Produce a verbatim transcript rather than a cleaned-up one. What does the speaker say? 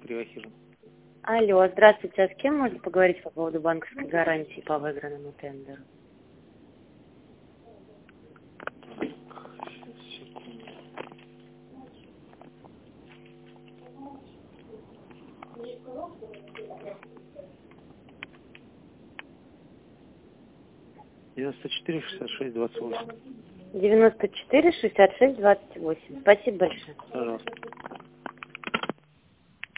Кривохижин. Алло, здравствуйте, а с кем можно поговорить по поводу банковской гарантии по выигранному тендеру? девяносто четыре шестьдесят шесть двадцать восемь. девяносто четыре шестьдесят шесть двадцать восемь. Спасибо большое. Пожалуйста.